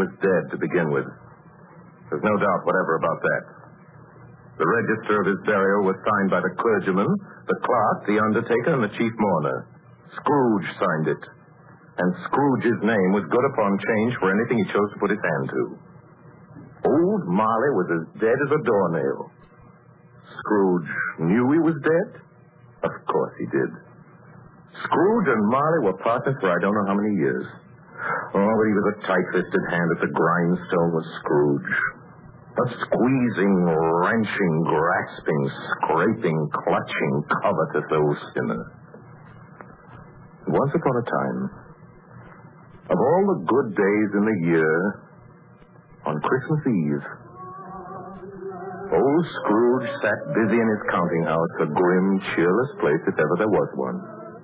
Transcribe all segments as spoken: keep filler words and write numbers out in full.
was dead to begin with. There's no doubt whatever about that. The register of his burial was signed by the clergyman, the clerk, the undertaker, and the chief mourner. Scrooge signed it. And Scrooge's name was good upon change for anything he chose to put his hand to. Old Marley was as dead as a doornail. Scrooge knew he was dead? Of course he did. Scrooge and Marley were partners for I don't know how many years. Oh, but he was a tight-fisted hand at the grindstone, was Scrooge. A squeezing, wrenching, grasping, scraping, clutching, covetous old sinner. Once upon a time, of all the good days in the year, on Christmas Eve, old Scrooge sat busy in his counting house, a grim, cheerless place if ever there was one.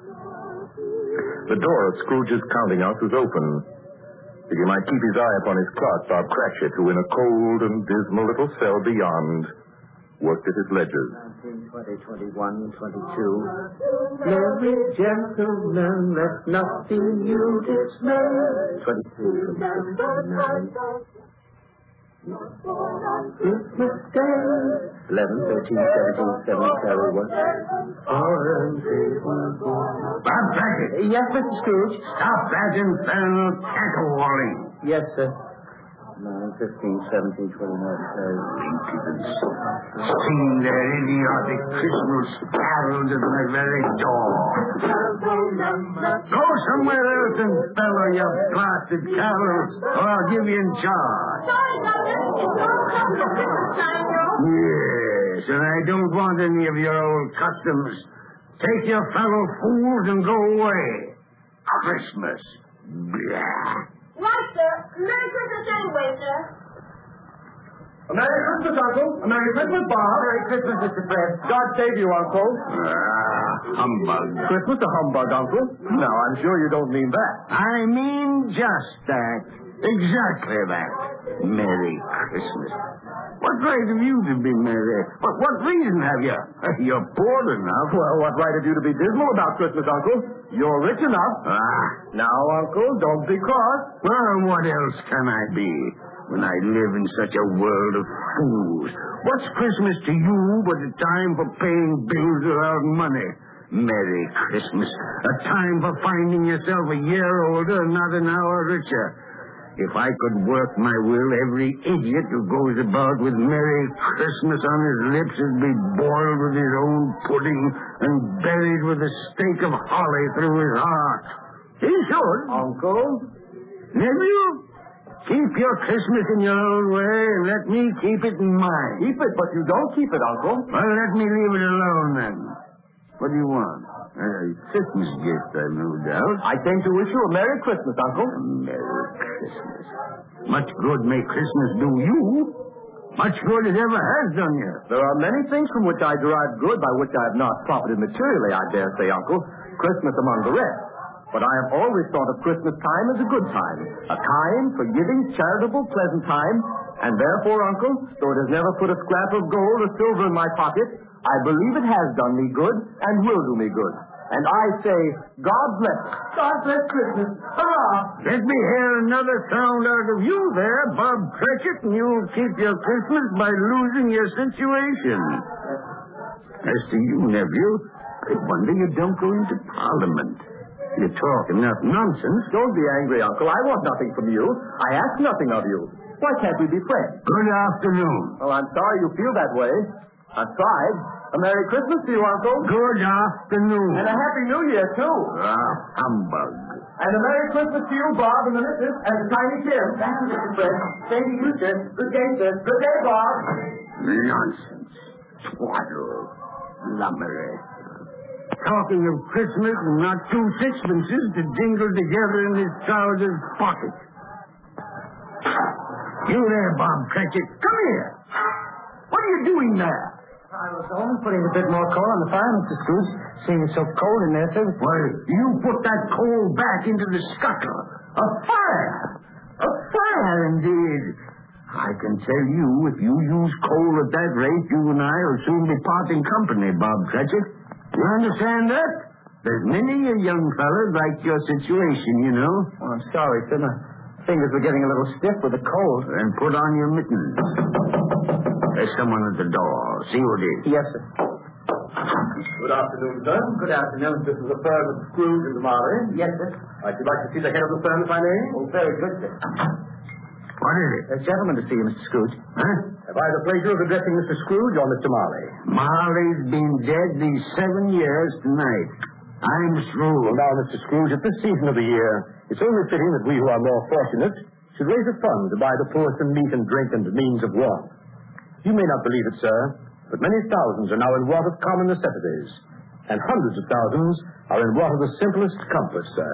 The door of Scrooge's counting house was open, that he might keep his eye upon his clerk, Bob Cratchit, who in a cold and dismal little cell beyond worked at his ledgers. nineteen, twenty, twenty-one, twenty-two. Merry gentlemen, let nothing you dismay. twenty-three, twenty-six, twenty-nine. Christmas Day. eleven, thirteen, seventeen, seventeen, thirty-one. Bob Cratchit. Yes, Mister Scrooge. Stop that infernal caterwauling. Yes, sir. nine, fifteen, seventeen, twenty-nine, thirty. Impudence. Sing their idiotic Christmas carols at my very door. Go somewhere else and fellow your blasted carols, or I'll give you in charge. Yes, and I don't want any of your old customs. Take your fellow fools and go away. Christmas. Blah. Right, sir. Merry Christmas anyway, sir. A Merry Christmas, Uncle. A Merry Christmas, Bob. Merry Christmas, Mister Fred. God save you, Uncle. Ah, humbug. Christmas a humbug, Uncle? No, I'm sure you don't mean that. I mean just that. Exactly that. Merry Christmas. What right have you to be merry? What, what reason have you? You're poor enough. Well, what right have you to be dismal about Christmas, Uncle? You're rich enough. Ah. Now, Uncle, don't be cross. Well, what else can I be when I live in such a world of fools? What's Christmas to you but a time for paying bills without money? Merry Christmas. A time for finding yourself a year older and not an hour richer. If I could work my will, every idiot who goes about with Merry Christmas on his lips would be boiled with his own pudding and buried with a stake of holly through his heart. He should. Uncle? Nephew, keep your Christmas in your own way and let me keep it in mine. Keep it, but you don't keep it, Uncle. Well, let me leave it alone then. What do you want? A Christmas gift, I no doubt. I came to wish you a Merry Christmas, Uncle. A Merry Christmas. Much good may Christmas do you. Much good it ever has done you. There are many things from which I derive good by which I have not profited materially, I dare say, Uncle. Christmas among the rest. But I have always thought of Christmas time as a good time. A kind, forgiving, charitable, pleasant time. And therefore, Uncle, though it has never put a scrap of gold or silver in my pocket, I believe it has done me good and will do me good. And I say, God bless it. God bless Christmas. Hurrah! Let me hear another sound out of you there, Bob Cratchit, and you'll keep your Christmas by losing your situation. As to you, nephew, I wonder you don't go into Parliament. You talk enough nonsense. Don't be angry, Uncle. I want nothing from you. I ask nothing of you. Why can't we be friends? Good afternoon. Oh, I'm sorry you feel that way. Aside, a Merry Christmas to you, Uncle. Good afternoon. And a Happy New Year, too. Ah, humbug. And a Merry Christmas to you, Bob, and the missus, and the tiny Tim. Thank you, Mister Fred. Thank you, sir. Good day, sir. Good day, Bob. Nonsense. Twaddle. Lummery. Talking of Christmas and not two sixpences to jingle together in his trousers pocket. You there, Bob Cratchit. Come here. What are you doing there? I was only putting a bit more coal on the fire, Mister Scrooge. Seeing it's so cold in there, sir. Well, you put that coal back into the scuttle. A fire! A fire, indeed. I can tell you, if you use coal at that rate, you and I will soon be parting company, Bob Cratchit. You understand that? There's many a young fellow like your situation, you know. Oh, I'm sorry, sir. My Fingers were getting a little stiff with the cold. Then put on your mittens. There's someone at the door. See who it is. Yes, sir. Good afternoon, sir. Good afternoon. This is the firm of Scrooge and Marley. Yes, sir. I should like to see the head of the firm, if I may. Oh, very good, sir. What is it? A gentleman to see you, Mister Scrooge. Huh? Have I the pleasure of addressing Mister Scrooge or Mister Marley? Marley's been dead these seven years tonight. I'm through. Well, now, Mister Scrooge, at this season of the year, it's only fitting that we who are more fortunate should raise a fund to buy the poor some meat and drink and means of warmth. You may not believe it, sir, but many thousands are now in want of common necessities, and hundreds of thousands are in want of the simplest comfort, sir.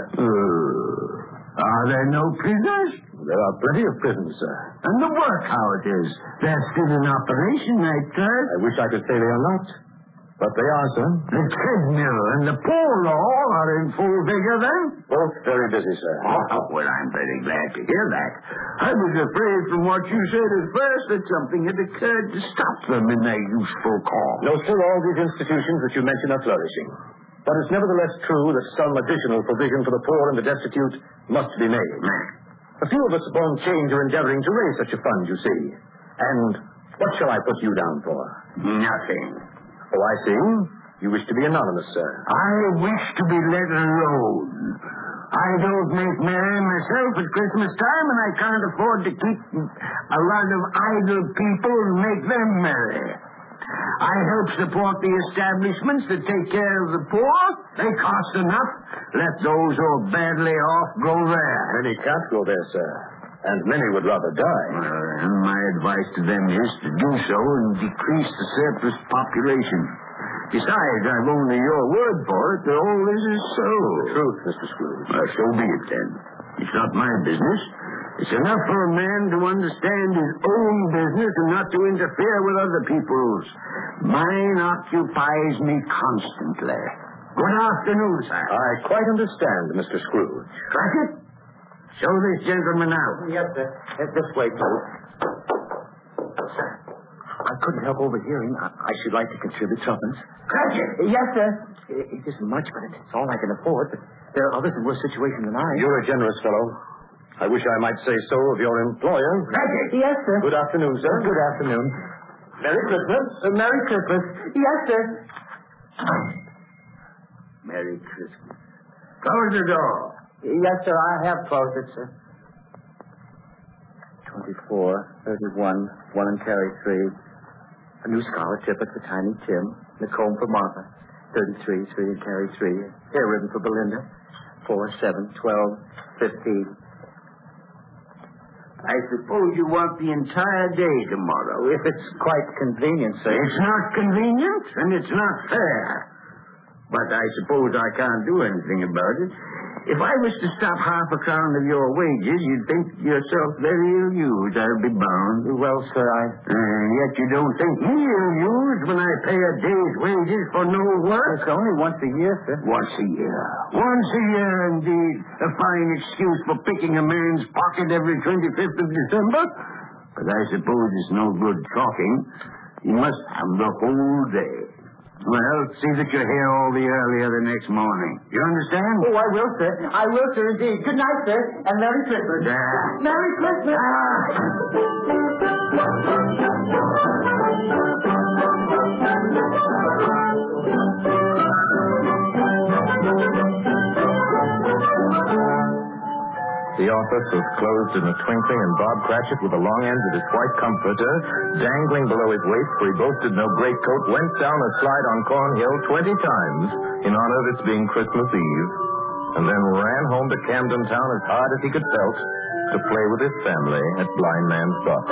Uh, are there no prisoners? There are plenty of prisons, sir. And the work, how it is? They're still in operation, I trust. I wish I could say they are not, but they are, sir. The treadmill and the poor law are in full vigor, then? Both very busy, sir. Oh, well, I'm very glad to hear that. I was afraid from what you said at first that something had occurred to stop them in their useful cause. No, sir, all these institutions that you mention are flourishing. But it's nevertheless true that some additional provision for the poor and the destitute must be made. A few of us upon change are endeavoring to raise such a fund, you see. And what shall I put you down for? Nothing. Oh, I see. You wish to be anonymous, sir. I wish to be let alone. I don't make merry myself at Christmas time, and I can't afford to keep a lot of idle people and make them merry. I help support the establishments that take care of the poor. They cost enough. Let those who are badly off go there. Many can't go there, sir. And many would rather die. Uh, and my advice to them is to do so and decrease the surplus population. Besides, I've only your word for it that all this is so. The truth, Mister Scrooge. Well, so be it, then. It's not my business. It's enough for a man to understand his own business and not to interfere with other people's. Mine occupies me constantly. Good afternoon, sir. I quite understand, Mister Scrooge. Crackett, show this gentleman out. Yes, sir. Uh, This way, please. Sir, I couldn't help overhearing. I, I should like to contribute tuppence. Crackett! Yes, sir. It, it isn't much, but it's all I can afford. But there are others in worse situation than I. You're a generous fellow. I wish I might say so of your employer. Crackett! Yes, sir. Good afternoon, sir. Good afternoon. Merry Christmas. Uh, Merry Christmas. Yes, sir. Merry Christmas. Close the door. Yes, sir. I have closed it, sir. Twenty-four, thirty-one, one and carry three. A new scarlet tippet for Tiny Tim. And a comb for Martha. Thirty-three, three and carry three. Hair ribbon for Belinda. Four, seven, twelve, fifteen. I suppose you want the entire day tomorrow. If it's quite convenient, sir. It's not convenient, and it's not fair. But I suppose I can't do anything about it. If I was to stop half a crown of your wages, you'd think yourself very ill-used, I'll be bound. Well, sir, I... And yet you don't think me ill-used when I pay a day's wages for no work? It's only once a year, sir. Once a year. Once a year, indeed. A fine excuse for picking a man's pocket every twenty-fifth of December. But I suppose it's no good talking. You must have the whole day. Well, see that you're here all the earlier the next morning. You understand? Oh, I will, sir. I will, sir, indeed. Good night, sir, and Merry Christmas. Yeah. Merry Christmas. The office was closed in a twinkling, and Bob Cratchit, with the long ends of his white comforter dangling below his waist, for he boasted no greatcoat, went down a slide on Cornhill twenty times in honor of its being Christmas Eve, and then ran home to Camden Town as hard as he could pelt to play with his family at Blind Man's Buff.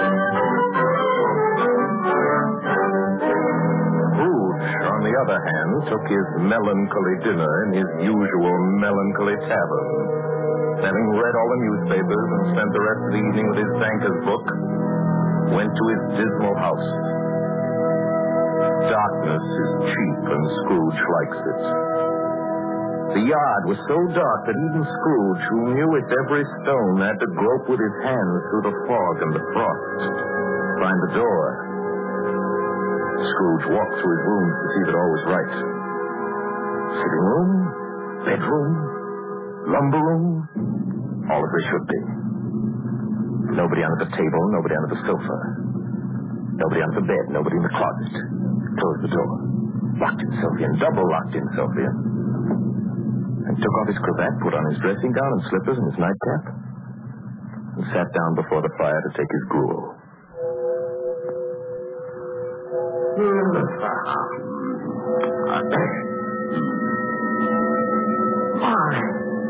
Scrooge, on the other hand, took his melancholy dinner in his usual melancholy tavern. Having read all the newspapers and spent the rest of the evening with his banker's book, went to his dismal house. Darkness is cheap, and Scrooge likes it. The yard was so dark that even Scrooge, who knew its every stone, had to grope with his hands through the fog and the frost to find the door. Scrooge walked through his rooms to see that all was right. Sitting room, bedroom, lumber room, all as they should be. Nobody under the table, nobody under the sofa. Nobody under the bed, nobody in the closet. Closed the door. Locked himself in, double locked himself in. And took off his cravat, put on his dressing gown and slippers and his nightcap, and sat down before the fire to take his gruel. Molly!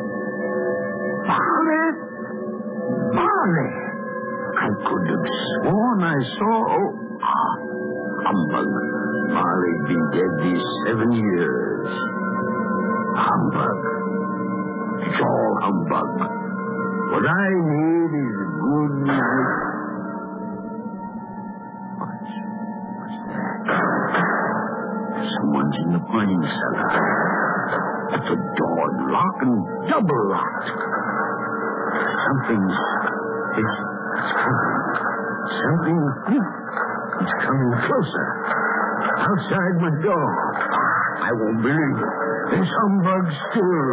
Molly! Molly! I could have sworn I saw... Oh, ah, humbug. Molly been dead these seven years. Humbug. It's all humbug. What I need is a good night. What's, what's that? Someone's in the wine cellar. That's a door locked and double locked. Something's... It's, it's coming. Something... It's coming closer. Outside my door. I won't believe it. This humbug still.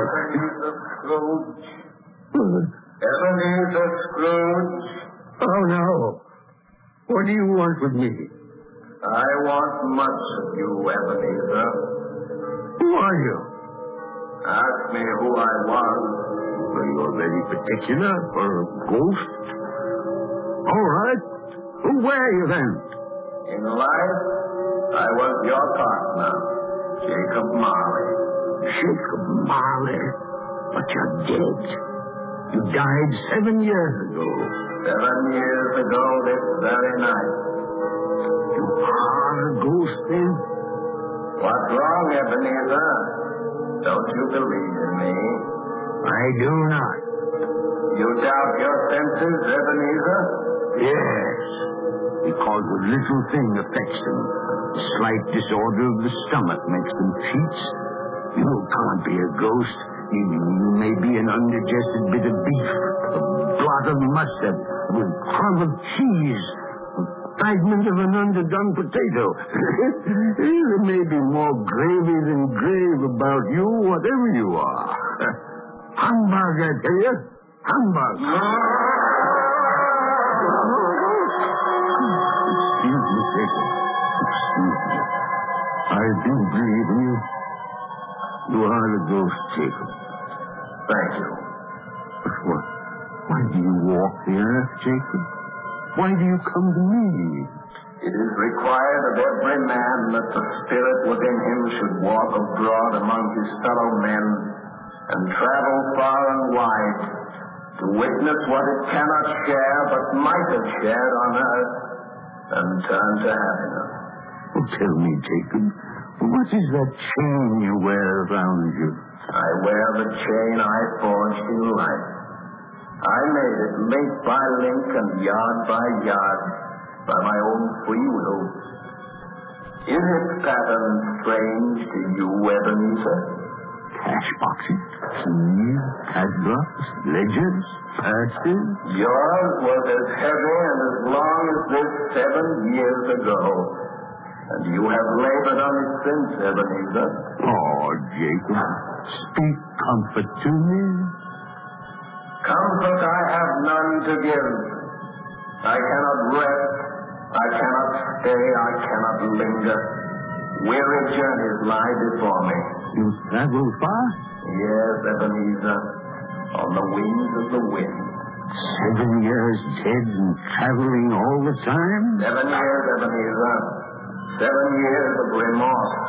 Scrooge. Ebenezer Scrooge. Oh, no. What do you want with me? I want much of you, Ebenezer. Who are you? Ask me who I was. Well, you're very particular for a ghost. All right. Who were you then? In life, I was your partner, Jacob Marley. Jacob Marley? But you're dead. You died seven years ago. Seven years ago this very night. You are a ghost then? What's wrong, Ebenezer? Don't you believe in me? I do not. You doubt your senses, Ebenezer? Yes. Because a little thing affects them. A slight disorder of the stomach makes them cheats. You can't be a ghost. You, you may be an undigested bit of beef, a blot of mustard, a crumb of cheese, a fragment of an underdone potato. There may be more gravy than grave about you, whatever you are. Humbug, I tell you. Humbug. Excuse me, Jacob. Excuse me. I do believe in you. You are the ghost, Jacob. Thank you. But what? Why do you walk the earth, Jacob? Why do you come to me? It is required of every man that the spirit within him should walk abroad among his fellow men and travel far and wide to witness what it cannot share but might have shared on earth and turn to happiness. Oh, tell me, Jacob, what is that chain you wear around you? I wear the chain I forged in life. I made it link by link and yard by yard by my own free will. Is its pattern strange to you, Ebenezer? Cash boxes, keys, padlocks, ledgers, purses. Yours was as heavy and as long as this seven years ago. And you have labored on it since, Ebenezer. Oh, Jacob, speak comfort to me. Comfort I have none to give. I cannot rest. I cannot stay. I cannot linger. Weary journeys lie before me. You travel far? Yes, Ebenezer. On the wings of the wind. Seven years dead and traveling all the time? Seven years, Ebenezer. Seven years of remorse.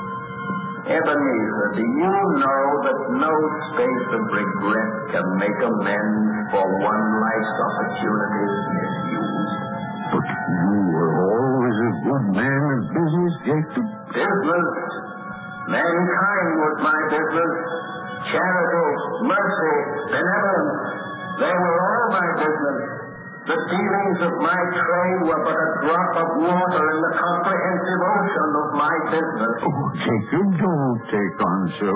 Ebenezer, do you know that no space of regret can make amends for one life's opportunities misused? But you were always a good man of business, Jacob. Business? Mankind was my business. Charity, mercy, benevolence. They were all my business. The dealings of my trade were but a drop of water in the comprehensive ocean of my business. Oh, Jacob, don't take on so.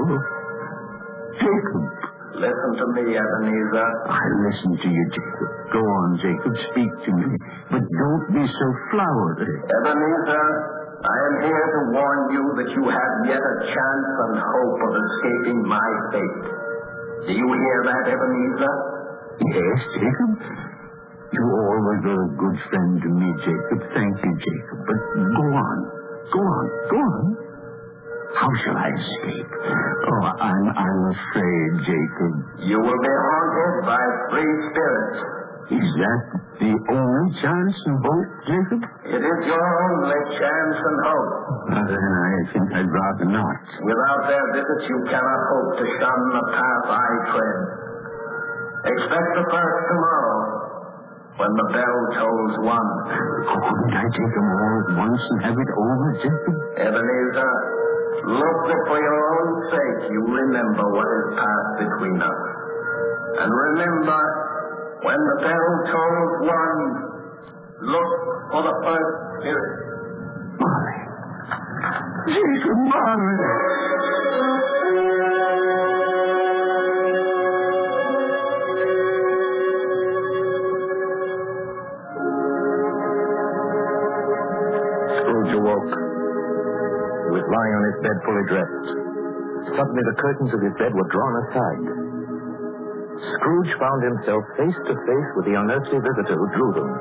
Jacob. Listen to me, Ebenezer. I listen to you, Jacob. Go on, Jacob, speak to me. But don't be so flowery. Ebenezer, I am here to warn you that you have yet a chance and hope of escaping my fate. Do you hear that, Ebenezer? Yes, Jacob. You always were a good friend to me, Jacob. Thank you, Jacob. But go on. Go on. Go on. How shall I escape? Oh, I'm, I'm afraid, Jacob. You will be haunted by three spirits. Is that the only chance and hope, Jacob? It is your only chance and hope. Well, then I think I'd rather not. Without their visits, you cannot hope to shun the path I tread. Expect the first tomorrow, when the bell tolls one. Couldn't I take them all at once and have it over, Jacob? Ebenezer, look that for your own sake you remember what has passed between us. And remember, when the bell tolls one, look for the first spirit. Molly. Jacob, Molly. Scrooge awoke. He was lying on his bed fully dressed. Suddenly the curtains of his bed were drawn aside. Scrooge found himself face to face with the unearthly visitor who drew them.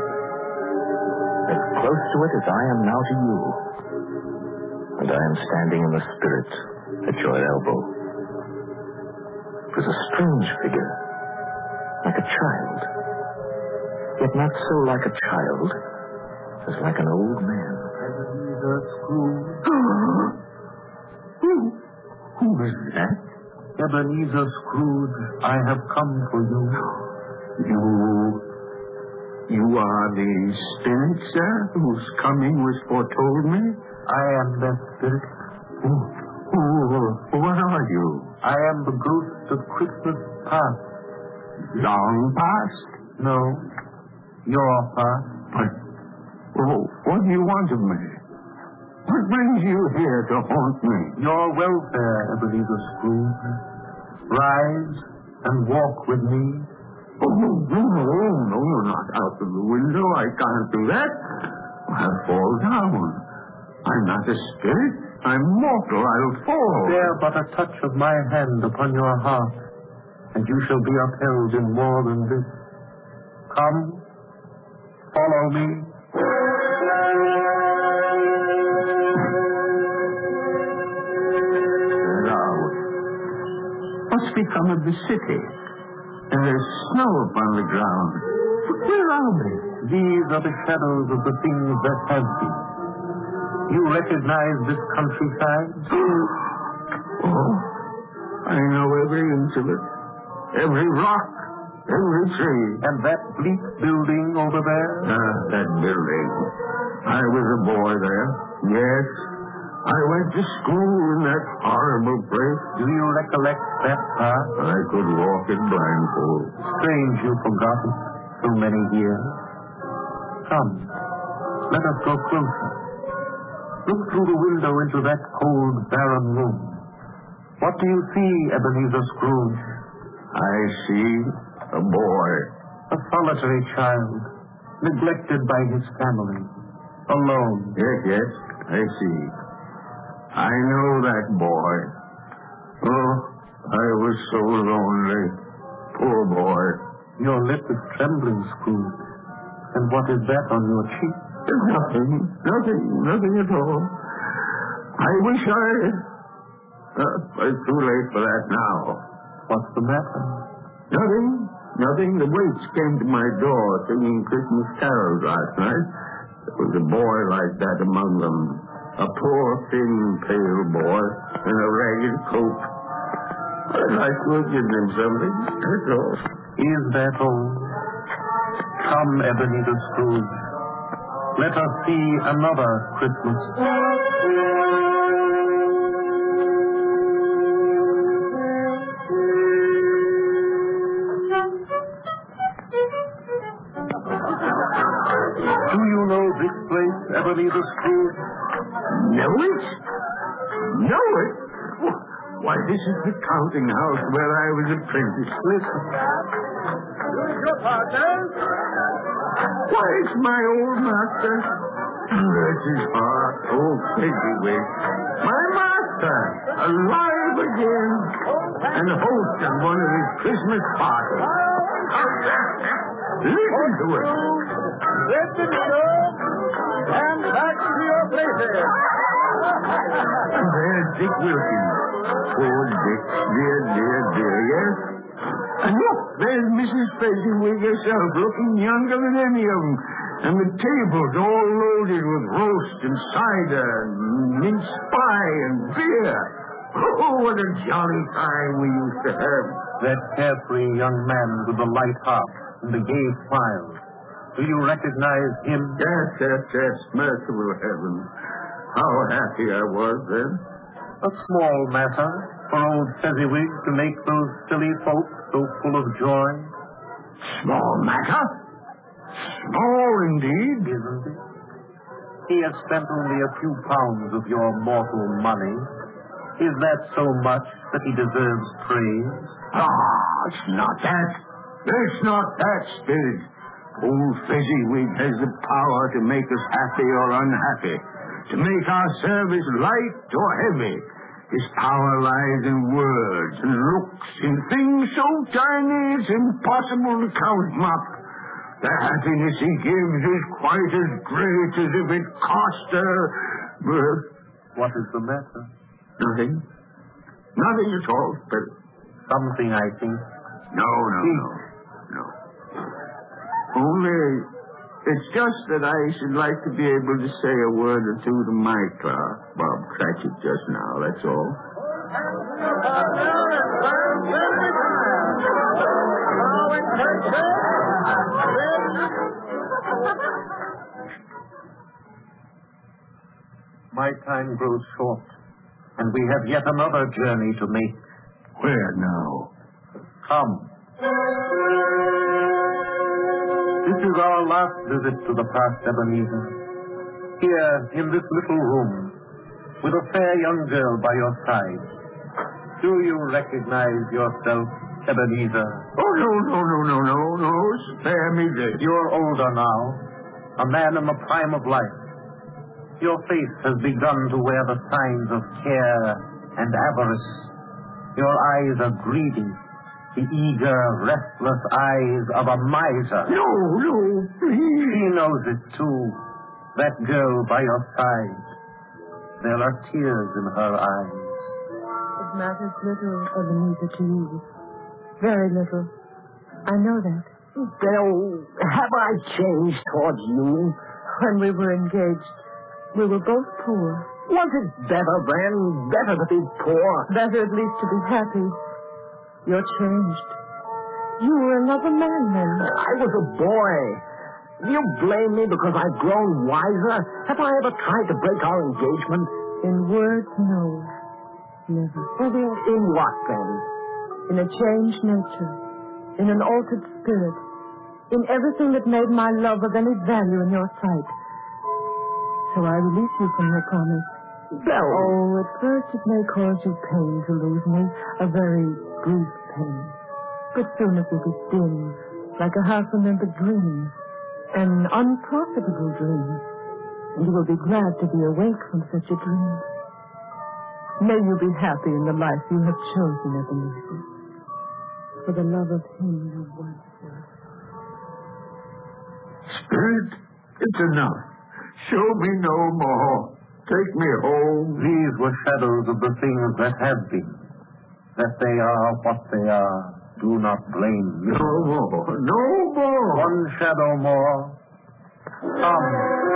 As close to it as I am now to you. And I am standing in the spirit at your elbow. It was a strange figure. Like a child. Yet not so like a child as like an old man. Ebenezer Scrooge. Who? Who is that? Ebenezer Scrooge, I have come for you. You... You are the spirit, sir, whose coming was foretold me? I am that spirit. Who... Who... What are you? I am the ghost of Christmas past. Long past? No, your past. But... Oh, what do you want of me? What brings you here to haunt me? Your welfare, Ebenezer Scrooge. Rise and walk with me. Oh, no, no, no, no, not out of the window. I can't do that. I'll fall down. I'm not a spirit. I'm mortal. I'll fall. Bear but a touch of my hand upon your heart, and you shall be upheld in more than this. Come, follow me. Now, what's become of the city? And there's snow upon the ground. Where are we? These are the shadows of the things that have been. You recognize this countryside? Oh, I know every inch of it. Every rock, every tree. And that bleak building over there? Ah, that building. I was a boy there. Yes. I went to school in that horrible place. Do you recollect that path? I could walk it blindfold. Strange you've forgotten so many years. Come, let us go closer. Look through the window into that cold, barren room. What do you see, Ebenezer Scrooge? I see a boy. A solitary child, neglected by his family, alone. Yes, yes, I see. I know that boy. Oh, I was so lonely. Poor boy. Your lip is trembling, Scrooge. And what is that on your cheek? Nothing, nothing, nothing at all. I wish I... Uh, it's too late for that now. What's the matter? Nothing, nothing. The waits came to my door singing Christmas carols last night. There was a boy like that among them. A poor, thin, pale boy in a ragged coat. I'd like to have given him something, that's all. Is that all? Come, Ebenezer Scrooge. Let us see another Christmas. Do you know this place, Ebenezer Scrooge? Know it? Know it? Why, this is the counting house where I was apprentice. Listen. Who's your partner? Why, it's my old master. Bless his heart. Oh, Piggywick. My master, alive again, and host of one of his Christmas parties. Listen to it. Listen to and back to your places. There's Dick Wilkins. Poor Dick. Dear, dear, dear, yes? And look, there's Missus Fezziwig herself, looking younger than any of them. And the tables all loaded with roast and cider and mince pie and beer. Oh, what a jolly time we used to have. That carefree young man with the light heart and the gay smile. Do you recognize him? Yes, yes, yes, merciful heavens. How happy I was then. A small matter for old Fezziwig to make those silly folk so full of joy. Small matter? Small indeed. Isn't it? He has spent only a few pounds of your mortal money. Is that so much that he deserves praise? Ah, it's not that. It's not that, Spirit. Old Fezziwig has the power to make us happy or unhappy, to make our service light or heavy. His power lies in words and looks, in things so tiny it's impossible to count them up. The happiness he gives is quite as great as if it cost a... Uh, what is the matter? Nothing. Nothing at all, Spirit. Something, I think. No, no, no. No. Only, it's just that I should like to be able to say a word or two to my clerk, Bob Cratchit, just now, that's all. My time grows short, and we have yet another journey to make. Where now? Come. This is our last visit to the past Ebenezer. Here, in this little room, with a fair young girl by your side. Do you recognize yourself, Ebenezer? Oh, no, no, no, no, no, no. Spare me this. You're older now, a man in the prime of life. Your face has begun to wear the signs of care and avarice. Your eyes are greedy, the eager, restless eyes of a miser. No, no, please. She knows it, too. That girl by your side. There are tears in her eyes. It matters little, Ebenezer, to you. Very little. I know that. Belle, have I changed towards you? When we were engaged, we were both poor. Was it better then? Better to be poor? Better at least to be happy. You're changed. You were another man then. I was a boy. Do you blame me because I've grown wiser? Have I ever tried to break our engagement? In words, no. Never. Well, in what then? In a changed nature. In an altered spirit. In everything that made my love of any value in your sight. So I release you from your promise. Belle. Oh, at first it may cause you pain to lose me. A very brief pain. But soon it will be dim, like a half-remembered dream. An unprofitable dream. And you will be glad to be awake from such a dream. May you be happy in the life you have chosen, Ebenezer. For the love of him you once were. Spirit, it's enough. Show me no more. Take me home. These were shadows of the things that have been. That they are what they are. Do not blame me. No more. No more. One shadow more. Come.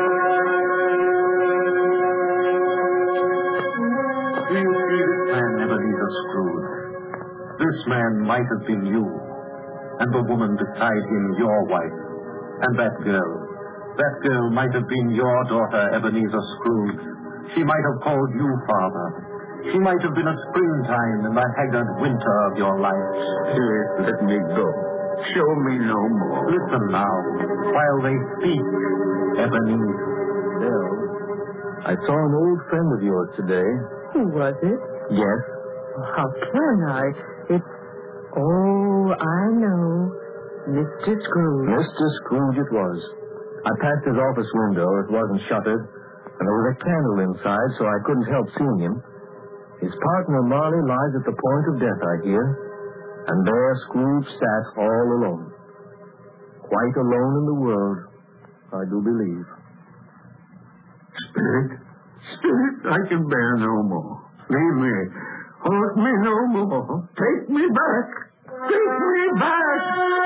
Do you see this man, Ebenezer Scrooge? This man might have been you. And the woman beside him, your wife. And that girl. That girl might have been your daughter, Ebenezer Scrooge. She might have called you father. She might have been a springtime in the haggard winter of your life. Spirit, let me go. Show me no more. Listen now, while they speak, Ebenezer. Bill, I saw an old friend of yours today. Who was it? Yes. How can I? It's... Oh, I know. Mister Scrooge. Mister Scrooge it was. I passed his office window. It wasn't shuttered. And there was a candle inside, so I couldn't help seeing him. His partner, Marley, lies at the point of death, I hear. And there Scrooge sat all alone. quite alone in the world, I do believe. Spirit, Spirit, I can bear no more. Leave me. Hold me no more. Take me back. Take me back.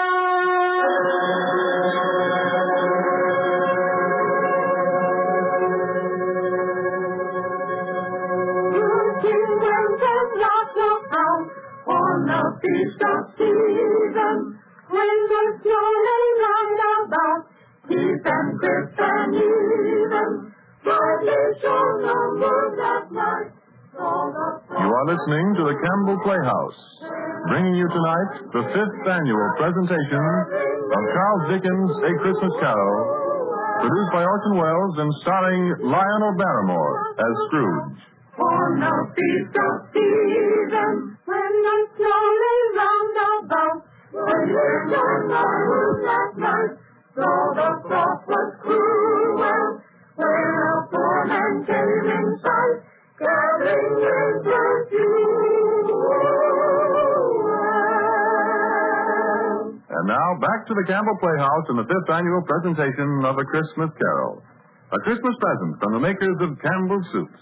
On the feast of seasons, when the snow lay round about, deep and crisp and even, brightly shone the moon that night. You are listening to the Campbell Playhouse, bringing you tonight the fifth annual presentation of Charles Dickens' A Christmas Carol, produced by Orson Welles and starring Lionel Barrymore as Scrooge. On the feast of seasons, when the snow lay round about, when the shone the moon that night, though the frost was cruel, where a poor man came in sight, gathering his perfume. And now back to the Campbell Playhouse in the fifth annual presentation of A Christmas Carol, a Christmas present from the makers of Campbell Soups.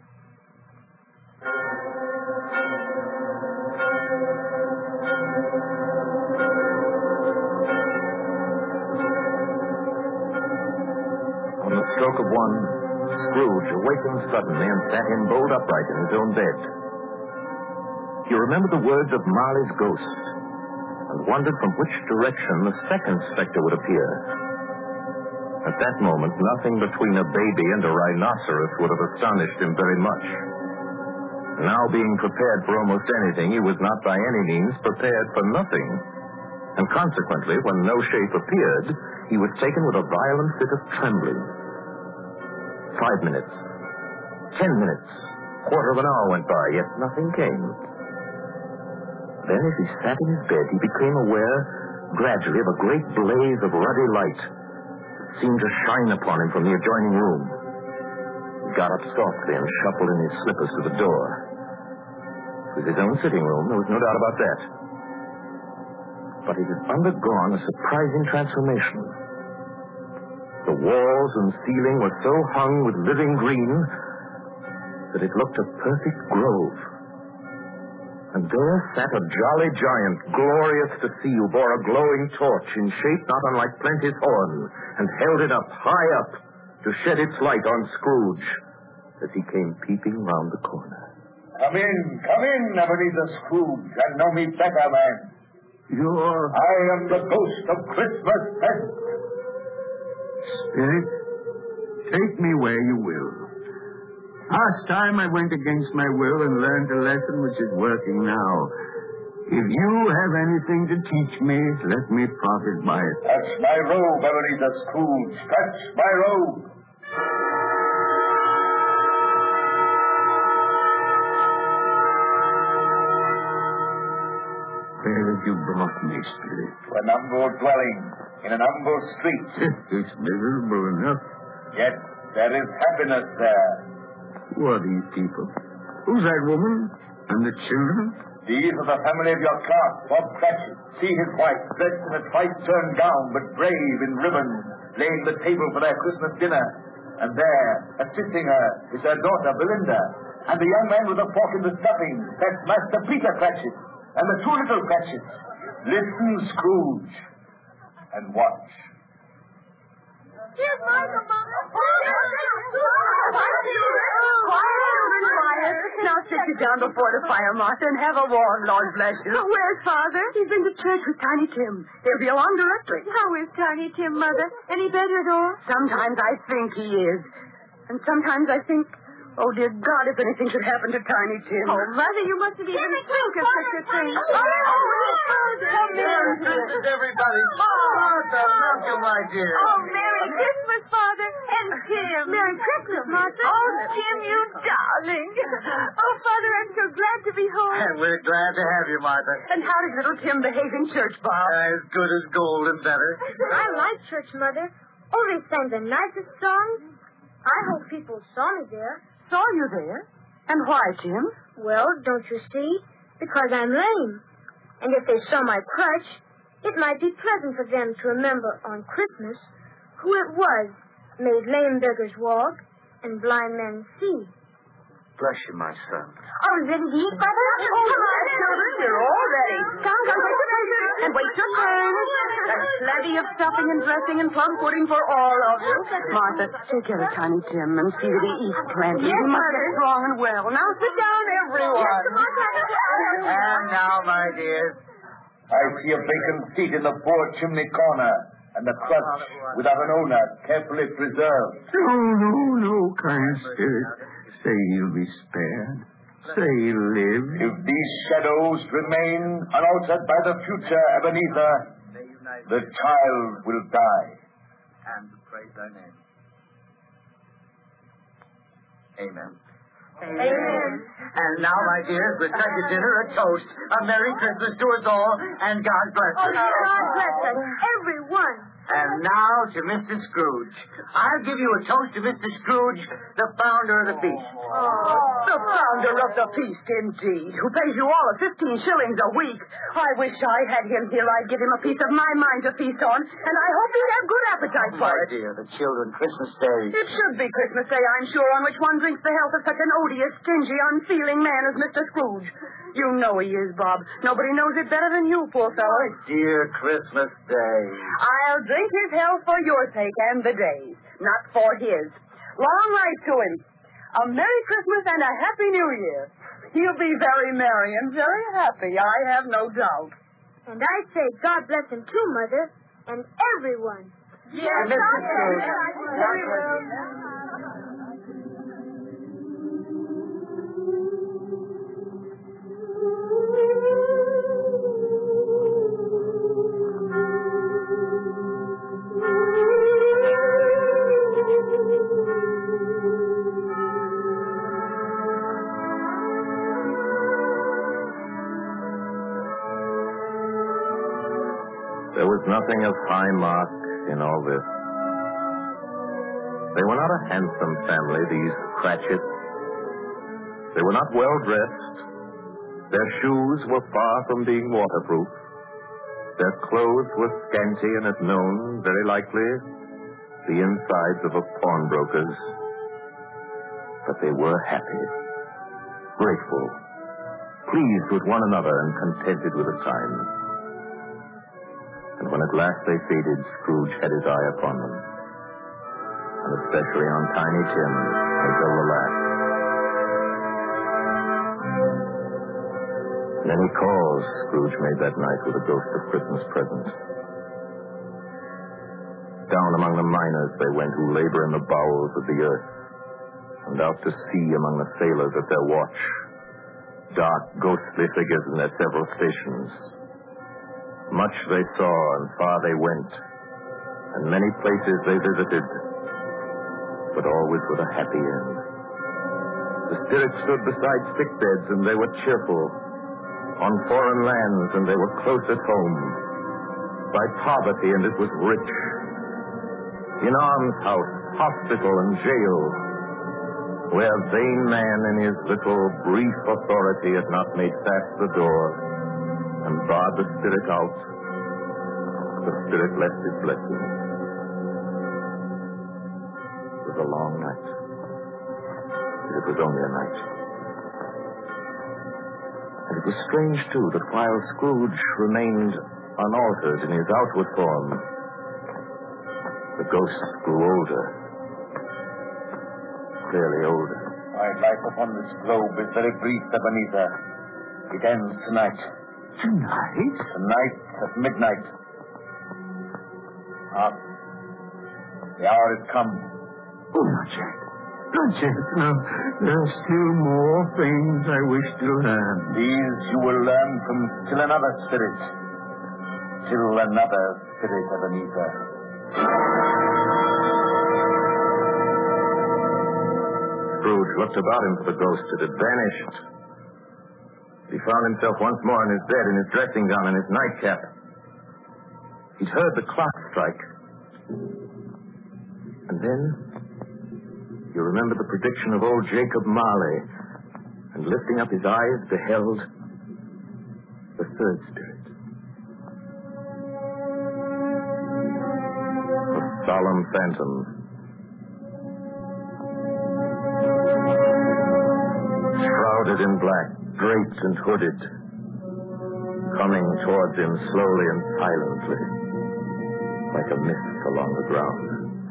On the stroke of one, Scrooge awakened suddenly and sat in bolt upright in his own bed. He remembered the words of Marley's ghost and wondered from which direction the second specter would appear. At that moment, nothing between a baby and a rhinoceros would have astonished him very much. Now being prepared for almost anything, he was not by any means prepared for nothing. And consequently, when no shape appeared, he was taken with a violent fit of trembling. Five minutes, ten minutes, quarter of an hour went by, yet nothing came. Then as he sat in his bed, he became aware, gradually, of a great blaze of ruddy light that seemed to shine upon him from the adjoining room. He got up softly and shuffled in his slippers to the door. It was his own sitting room, there was no doubt about that. But it had undergone a surprising transformation. The walls and ceiling were so hung with living green that it looked a perfect grove. And there sat a jolly giant, glorious to see, who bore a glowing torch in shape not unlike Plenty's horn, and held it up, high up, to shed its light on Scrooge as he came peeping round the corner. Come in, come in, Ebenezer Scrooge, and know me better, man. You're... I am the ghost of Christmas Present. Spirit, take me where you will. Last time I went against my will and learned a lesson which is working now. If you have anything to teach me, let me profit by it. Touch my robe, Ebenezer Scrooge. Touch my robe. Where have you brought me, Spirit? To an humble dwelling in an humble street. It's miserable enough. Yet there is happiness there. Who are these people? Who's that woman? And the children? These are the family of your clerk, Bob Cratchit. See his wife, dressed in a twice-turned gown, but brave in ribbons, laying the table for their Christmas dinner. And there, assisting her, is her daughter, Belinda. And the young man with the fork in the stuffing, that's Master Peter Cratchit. And the two little Cratchits. Listen, Scrooge, and watch. Here's Michael, Mama. Quiet. Now sit you down before the fire, Martha, and have a warm, Lord bless you. Oh, where's Father? He's been to church with Tiny Tim. He'll be along directly. How is Tiny Tim, Mother? Any better at all? Sometimes I think he is. And sometimes I think, oh, dear God, if anything should happen to Tiny Tim. Oh, Mother, you mustn't even think of such a thing. Oh, Father. Merry Christmas, everybody. Martha, welcome, my dear. Oh, Merry Christmas, Father. And Tim. Merry Christmas, Martha. Oh, Tim, you darling. Oh, Father, I'm so glad to be home. And we're glad to have you, Martha. And how did little Tim behave in church, Bob? As good as gold and better. I like church, Mother. Oh, they sang the nicest songs. I hope people saw me there. Saw you there? And why, Tim? Well, don't you see? Because I'm lame. And if they saw my crutch, It might be pleasant for them to remember on Christmas who it was made lame beggars walk and blind men see. Bless you, my son. Oh, is it indeed, Brother? Oh, come on, children. You're all ready. Come, come, wait your turn. And wait your turn. There's plenty of stuffing and dressing and plum pudding for all of you. Martha, take care of Tiny Tim and see that he eats plenty. Yes, he must Mother. get strong and well. Now sit down, everyone. And now, my dears, I see a vacant seat in the fore chimney corner, and the crutch without an owner, carefully preserved. No, no, no, kind spirit. Say you'll be spared. Say you'll live. If these shadows remain unaltered by the future, Ebenezer, the child will die. And to praise thy name. Amen. Amen. And now, my dears, we'll cut your dinner a toast. A Merry Christmas to us all, and God bless us. God bless us, everyone. And now to Mister Scrooge. I'll give you a toast to Mister Scrooge, the founder of the feast. Oh, the founder of the feast, indeed, who pays you all at fifteen shillings a week. I wish I had him here. I'd give him a piece of my mind to feast on, and I hope he'd have good appetite for My it. dear, the children, Christmas Day. It should be Christmas Day, I'm sure, on which one drinks the health of such an odious, stingy, unfeeling man as Mister Scrooge. You know he is, Bob. Nobody knows it better than you, poor fellow. Dear Christmas Day. I'll drink his health for your sake and the day's, not for his. Long life to him. A Merry Christmas and a Happy New Year. He'll be very merry and very happy, I have no doubt. And I say God bless him too, Mother, and everyone. Yes, Mister Scrooge. There was nothing of high mark in all this. They were not a handsome family, these Cratchits. They were not well dressed. Their shoes were far from being waterproof. Their clothes were scanty and had known, very likely, the insides of a pawnbroker's. But they were happy, grateful, pleased with one another and contented with the times. And when at last they faded, Scrooge had his eye upon them, and especially on Tiny Tim until the last. Many calls Scrooge made that night with a ghost of Christmas present. Down among the miners they went who labor in the bowels of the earth, and out to sea among the sailors at their watch, dark, ghostly figures in their several stations. Much they saw and far they went, and many places they visited, but always with a happy end. The spirits stood beside sick beds, and they were cheerful. On foreign lands, and they were close at home. By poverty, and it was rich. In almshouse, hospital, and jail, where vain man in his little brief authority had not made fast the door and barred the spirit out, the spirit left his blessing. It was a long night. It was only a night. And it was strange, too, that while Scrooge remained unaltered in his outward form, the ghost grew older. Clearly older. My life upon this globe is very brief, Ebenezer. It ends tonight. Tonight? Tonight at midnight. Ah, the hour has come. Oh, not yet. Not yet. No, there are still more things I wish to learn. These you will learn from still another spirit. Still another spirit, Ebenezer. Scrooge looked about him for the ghost. It had vanished. He found himself once more in his bed, in his dressing gown and his nightcap. He'd heard the clock strike. And then he remembered the prediction of old Jacob Marley, and lifting up his eyes, beheld the third spirit. solemn phantom. Shrouded in black, draped and hooded, coming towards him slowly and silently, like a mist along the ground.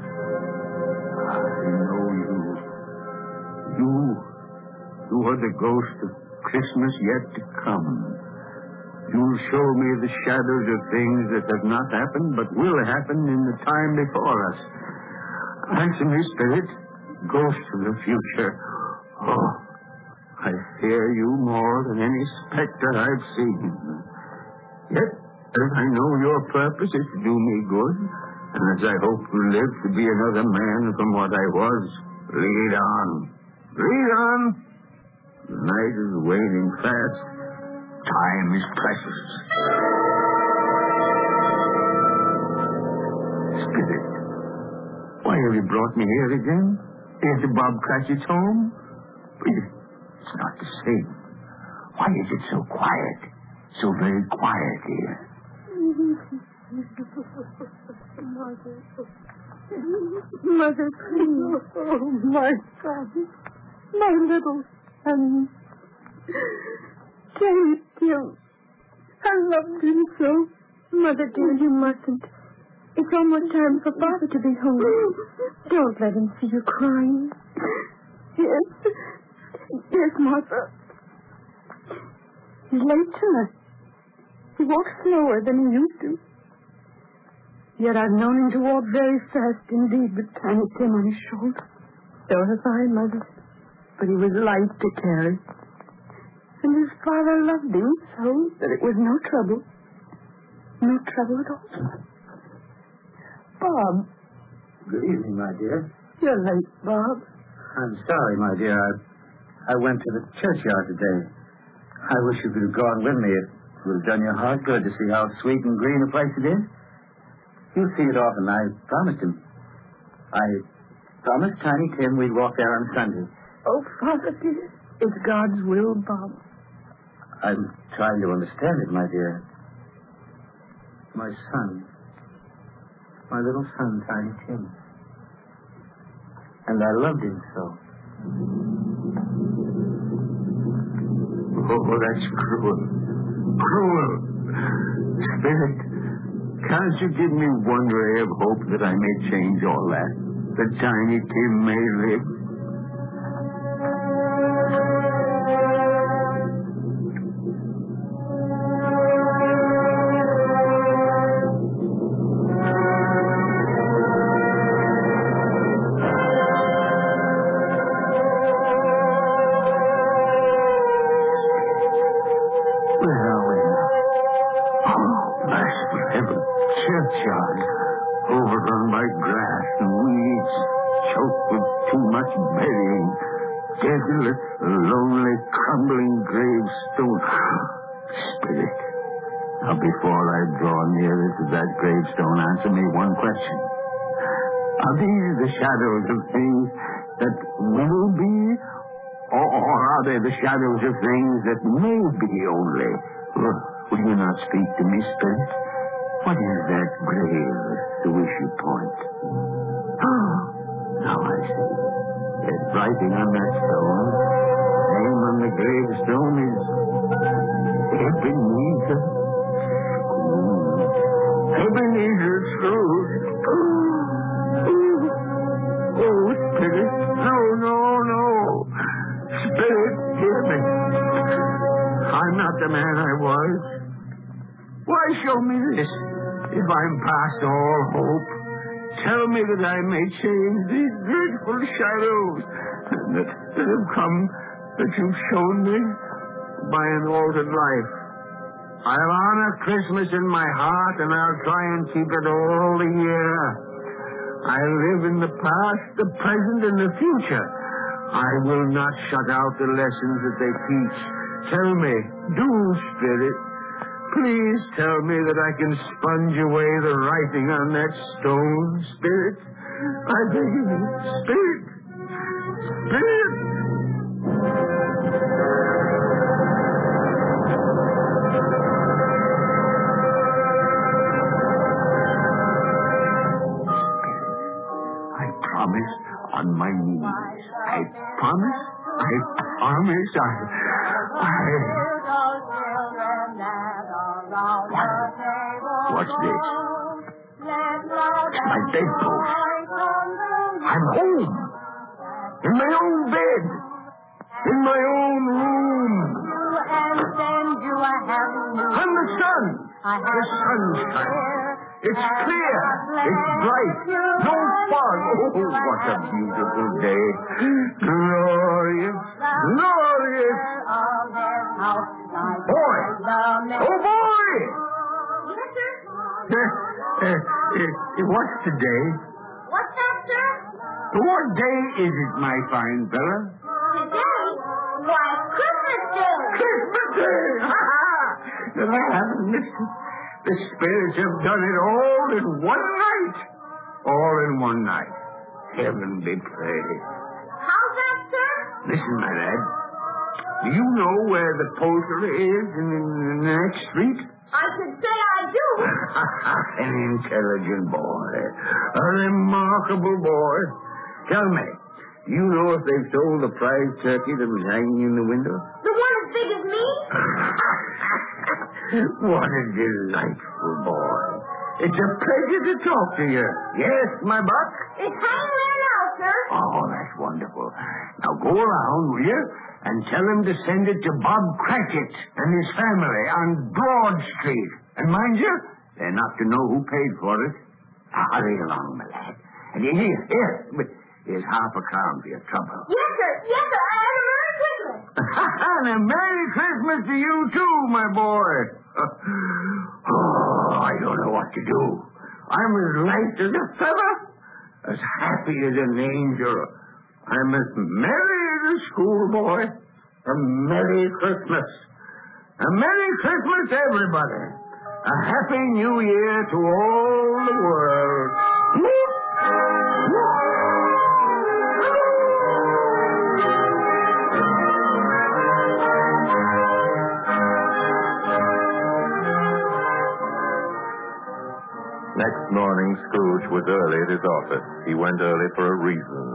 I know you. You. You are the ghost of Christmas yet to come. You'll show me the shadows of things that have not happened but will happen in the time before us. Answer me, Spirit, ghost of the future. Oh, I fear you more than any specter I've seen. Yet, as I know your purpose is to do me good, and as I hope to live to be another man from what I was, lead on. Lead on. The night is waning fast. Time is precious. Spirit, why have you brought me here again? Into Bob Cratchit's home? It's not the same. Why is it so quiet? So very quiet here. Mother. Mother, please. Oh, my son. My little son. Tiny Tim. I loved him so. Mother, dear, you mustn't. It's almost time for Father to be home. Don't let him see you crying. Yes. Yes, Martha. He's late tonight. He walks slower than he used to. Yet I've known him to walk very fast indeed with Tiny Tim on his shoulder. So have I, Mother. But he was light to carry. And his father loved him so that it was no trouble. No trouble at all. Bob. Good evening, my dear. You're late, Bob. I'm sorry, my dear. I, I went to the churchyard today. I wish you could have gone with me. It would have done your heart good to see how sweet and green a place it is. You'll see it often. I promised him. I promised Tiny Tim we'd walk there on Sunday. Oh, Father, dear. It's God's will, Bob. I'm trying to understand it, my dear. My son. My little son, Tiny Tim. And I loved him so. Oh, that's cruel. Cruel. Spirit, can't you give me one ray of hope that I may change all that? That Tiny Tim may live? Overrun by grass and weeds, choked with too much burying, desolate, lonely, crumbling gravestone. Spirit, now before I draw nearer to that gravestone, answer me one question. Are these the shadows of things that will be, or, or are they the shadows of things that may be only? Will you not speak to me, Spirit? What is that grave to which you point? Oh, now I see. There's writing on that stone. Name on the gravestone is Ebenezer Scrooge. Ebenezer Scrooge. Oh, oh, Spirit. No, no, no. Spirit, hear me. I'm not the man I was. Why show me this? If I'm past all hope, tell me that I may change these dreadful shadows that, that have come, that you've shown me by an altered life. I'll honor Christmas in my heart, and I'll try and keep it all the year. I live in the past, the present, and the future. I will not shut out the lessons that they teach. Tell me, do, Spirit. Please tell me that I can sponge away the writing on that stone, Spirit. I beg of you, Spirit. Spirit. I promise on my knees. I promise. I promise. I... I... What? What's this? It's my bedpost. I'm home. In my own bed. In my own room. And the sun. The sunshine. It's clear. It's bright. No fog. Oh, what a beautiful day. Glorious. Glorious. Boy. Oh, boy. Uh, uh, uh, what's today? What's that, sir? What day is it, my fine fella? Today? Why, Christmas Day. Christmas Day! Ha ha! Then I haven't missed it. The spirits have done it all in one night. All in one night. Heaven be praised. How's that, sir? Listen, my lad. Do you know where the poultry is in the next street? I should say I do. An intelligent boy. A remarkable boy. Tell me, do you know if they've sold the prize turkey that was hanging in the window? The one as big as me? What a delightful boy. It's a pleasure to talk to you. Yes, my buck? It's hanging there now, sir. Oh, that's wonderful. Now go around, will you? And tell him to send it to Bob Cratchit and his family on Broad Street. And mind you, they're not to know who paid for it. Now, hurry along, my lad. And here, here, here's half a crown for your trouble. Yes, sir. Yes, sir. And a Merry Christmas. And a Merry Christmas to you, too, my boy. Oh, I don't know what to do. I'm as light as a feather, as happy as an angel. I'm as merry as a schoolboy. A Merry Christmas. A Merry Christmas, everybody. A Happy New Year to all the world. Next morning, Scrooge was early at his office. He went early for a reason.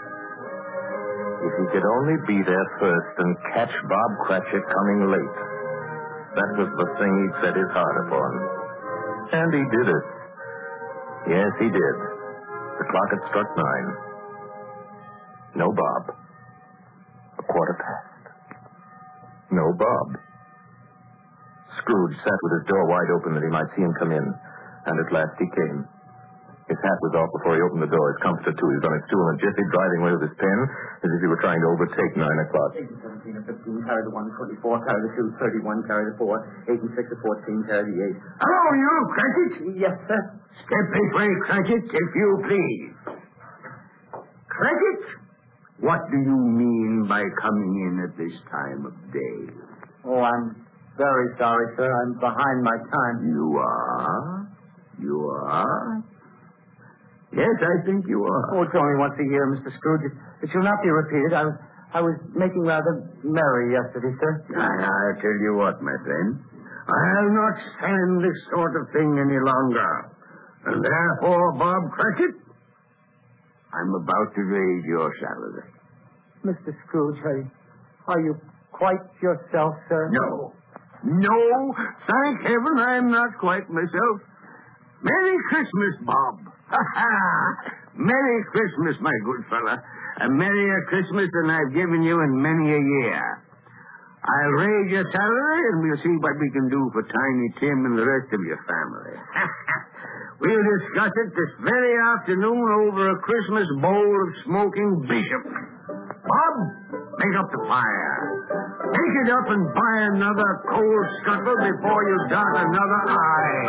If he could only be there first and catch Bob Cratchit coming late. That was the thing he'd set his heart upon. And he did it. Yes, he did. The clock had struck nine. No Bob. A quarter past. No Bob. Scrooge sat with his door wide open that he might see him come in. And at last he came. His hat was off before he opened the door. His comforter, too. He was on his stool in a jiffy, driving away with his pen as if he were trying to overtake nine o'clock. eight and seventeen and fifteen, carry the one, twenty-four, carry the two, thirty-one, carry the four, eight and six and fourteen, carry the eight. Hello, you, Cratchit. Yes, sir. Step this way, Cratchit, if you please. Cratchit, what do you mean by coming in at this time of day? Oh, I'm very sorry, sir. I'm behind my time. You are? You are? Yes, I think you are. Oh, it's only once a year, Mister Scrooge. It shall not be repeated. I was, I was making rather merry yesterday, sir. I, I tell you what, my friend. I'll not stand this sort of thing any longer. And therefore, Bob Cratchit, I'm about to raise your salary. Mister Scrooge, are, are you quite yourself, sir? No. No. Thank heaven I'm not quite myself. Merry Christmas, Bob. Ha ha! Merry Christmas, my good fella. A merrier Christmas than I've given you in many a year. I'll raise your salary and we'll see what we can do for Tiny Tim and the rest of your family. We'll discuss it this very afternoon over a Christmas bowl of smoking bishop. Bob, make up the fire. Take it up and buy another coal scuttle before you dot another I.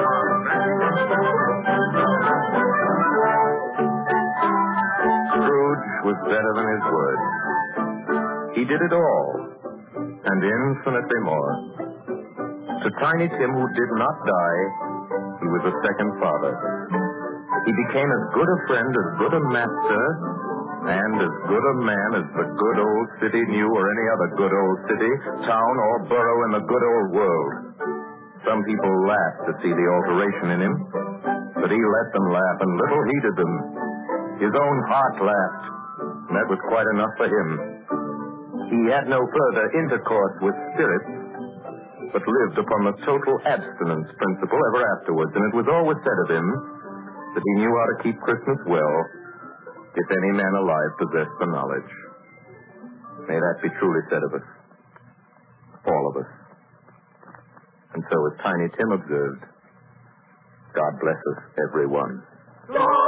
Scrooge was better than his word. He did it all, and infinitely more. To Tiny Tim, who did not die, he was a second father. He became as good a friend, as good a master, and as good a man as the good old city knew, or any other good old city, town, or borough in the good old world. Some people laughed to see the alteration in him, but he let them laugh, and little heeded them. His own heart laughed, and that was quite enough for him. He had no further intercourse with spirits, but lived upon the total abstinence principle ever afterwards, and it was always said of him that he knew how to keep Christmas well, if any man alive possessed the knowledge. May that be truly said of us, all of us. And so, as Tiny Tim observed, God bless us, everyone.